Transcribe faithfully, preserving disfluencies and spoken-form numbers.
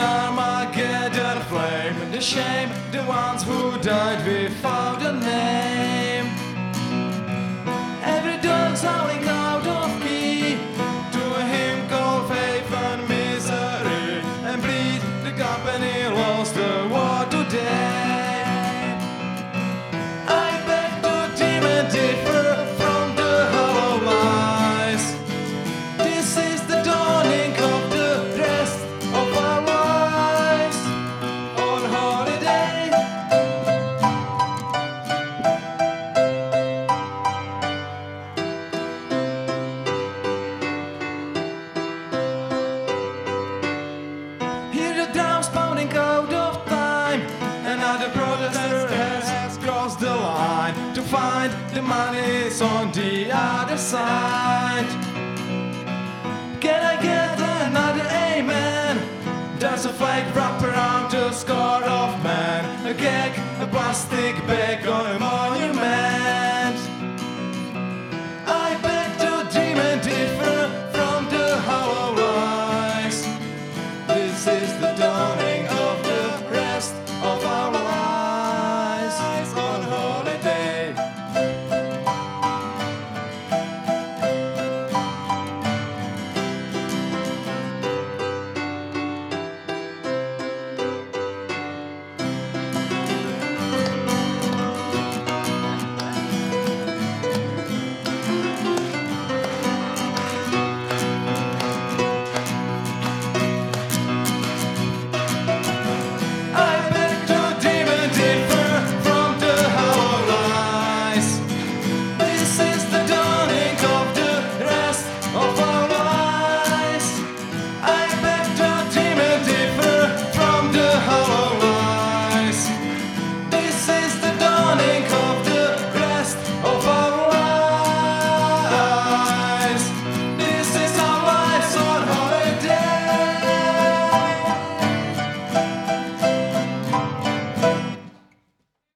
Armageddon flame. The shame, the ones who died without a name. Every dog's howling out of key to a hymn called faith and misery, and bleed. The company lost the war today. I beg to dim and differ from the hollow lies. This is the dawning of the rest of our lives on holiday. Hear the drums pounding out of time. Another protester has crossed the line to find the money's on the other side. Can I get another amen? There's a flag wrapped around the scar of man. A gag, a plastic bag on a